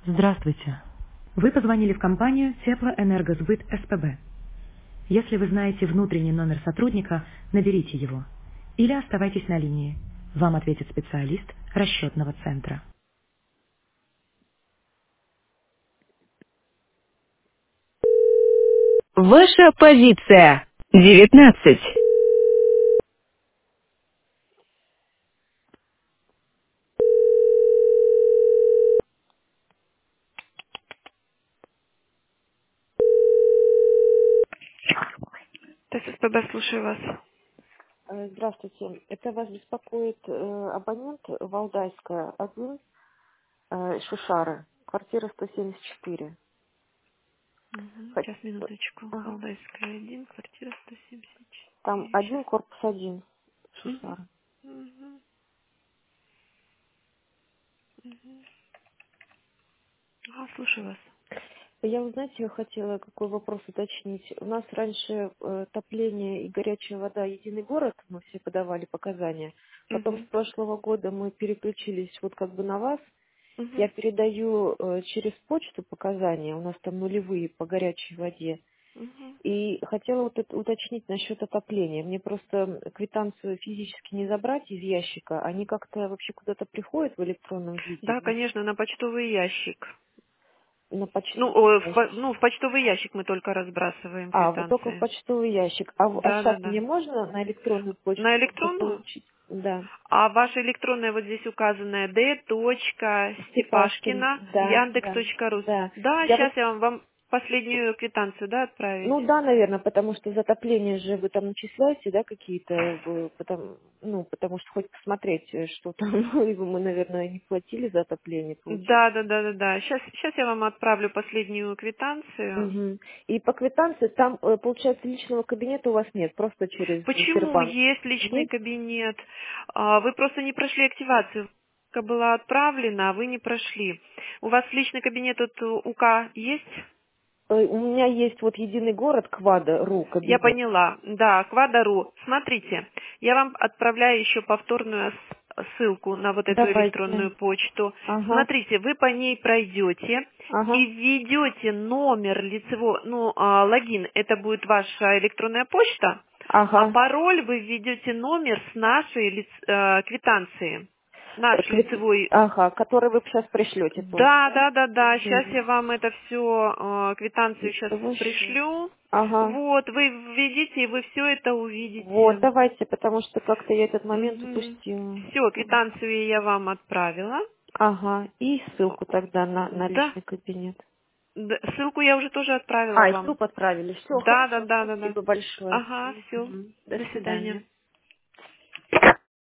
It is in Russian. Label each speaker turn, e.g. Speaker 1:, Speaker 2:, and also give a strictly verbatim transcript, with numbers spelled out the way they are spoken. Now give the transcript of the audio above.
Speaker 1: Здравствуйте. Вы позвонили в компанию Теплоэнергосбыт СПБ. Если вы знаете внутренний номер сотрудника, наберите его. Или оставайтесь на линии. Вам ответит специалист расчетного центра.
Speaker 2: Ваша позиция. девятнадцать.
Speaker 3: ТССПБ, слушаю вас.
Speaker 4: Э, Здравствуйте. Это вас беспокоит э, абонент Валдайская, один, э, Шушары, квартира сто семьдесят четыре.
Speaker 3: Угу.
Speaker 4: Хот-
Speaker 3: Сейчас, минуточку.
Speaker 4: Ага.
Speaker 3: Валдайская, один, квартира сто семьдесят
Speaker 4: Там
Speaker 3: четыре. Сейчас.
Speaker 4: один, корпус один,
Speaker 3: Угу.
Speaker 4: Шушары.
Speaker 3: Угу. Угу. А, слушаю вас.
Speaker 4: Я, вы знаете, я хотела какой вопрос уточнить. У нас раньше э, отопление и горячая вода единый город, мы все подавали показания. Потом с
Speaker 3: Угу.
Speaker 4: прошлого года мы переключились вот как бы на вас. Я
Speaker 3: Угу.
Speaker 4: передаю э, через почту показания, у нас там нулевые по горячей воде.
Speaker 3: Угу.
Speaker 4: И хотела вот это уточнить насчет отопления. Мне просто квитанцию физически не забрать из ящика. Они как-то вообще куда-то приходят в электронном виде?
Speaker 3: Да, конечно, на почтовый ящик.
Speaker 4: На
Speaker 3: Ну,
Speaker 4: почтовый
Speaker 3: о, в, по-
Speaker 4: ящик.
Speaker 3: ну, в почтовый ящик мы только разбрасываем
Speaker 4: А, вот только в
Speaker 3: квитанции.
Speaker 4: почтовый ящик. А, в- а
Speaker 3: Да, да,
Speaker 4: сейчас
Speaker 3: да.
Speaker 4: мне можно на электронную почту
Speaker 3: На
Speaker 4: как бы
Speaker 3: электронную?
Speaker 4: получить? Да.
Speaker 3: А ваша электронная вот здесь указанная d.
Speaker 4: Степашкин,
Speaker 3: Степашкина
Speaker 4: да,
Speaker 3: яндекс
Speaker 4: да,
Speaker 3: точка ру.
Speaker 4: да.
Speaker 3: Да,
Speaker 4: Я вот,
Speaker 3: сейчас я вам, вам последнюю квитанцию, да, отправить?
Speaker 4: ну да, наверное, потому что затопление же вы там начисляете, да, какие-то, э, потом, ну, потому что хоть посмотреть, э, что там, либо мы, наверное, не платили за отопление,
Speaker 3: Да,
Speaker 4: получается.
Speaker 3: да, да, да, да. Сейчас, сейчас я вам отправлю последнюю квитанцию.
Speaker 4: Мгм. И по квитанции там, э, получается, личного кабинета у вас нет, просто через
Speaker 3: Почему
Speaker 4: Сбербанк.
Speaker 3: есть личный
Speaker 4: Есть?
Speaker 3: кабинет? А, Вы просто не прошли активацию. Ссылка была отправлена, а вы не прошли. У вас личный кабинет от УК есть?
Speaker 4: Э, У меня есть вот единый город, Квада.ру
Speaker 3: Я
Speaker 4: кабинет.
Speaker 3: поняла. Да, Квадару. Смотрите, я вам отправляю еще повторную с- ссылку на вот эту
Speaker 4: Давайте.
Speaker 3: электронную почту.
Speaker 4: Ага,
Speaker 3: Смотрите, вы по ней пройдете и
Speaker 4: ага,
Speaker 3: введете номер лицевого, ну, а, логин, это будет ваша электронная почта, а
Speaker 4: ага.
Speaker 3: пароль вы введете номер с нашей лиц- э, квитанции,
Speaker 4: Э,
Speaker 3: наш
Speaker 4: квит-
Speaker 3: лицевой.
Speaker 4: Ага, который вы сейчас пришлете тоже,
Speaker 3: Да,
Speaker 4: да?
Speaker 3: да, да, да. Сейчас
Speaker 4: Мгм.
Speaker 3: я вам это все, квитанцию сейчас
Speaker 4: Лицевой счет.
Speaker 3: пришлю.
Speaker 4: Ага.
Speaker 3: Вот, вы введите, и вы все это
Speaker 4: Вот,
Speaker 3: увидите.
Speaker 4: давайте, потому что как-то я этот момент
Speaker 3: Угу.
Speaker 4: упустила.
Speaker 3: Все, квитанцию я вам отправила.
Speaker 4: Ага, и ссылку тогда на, на
Speaker 3: Да,
Speaker 4: личный кабинет.
Speaker 3: да, ссылку я уже тоже отправила
Speaker 4: А, и
Speaker 3: вам.
Speaker 4: ссылку отправили. Все,
Speaker 3: Да, да,
Speaker 4: хорошо,
Speaker 3: да, да, да.
Speaker 4: спасибо большое.
Speaker 3: Ага, все.
Speaker 4: Мгм. До
Speaker 3: До
Speaker 4: свидания.
Speaker 3: свидания.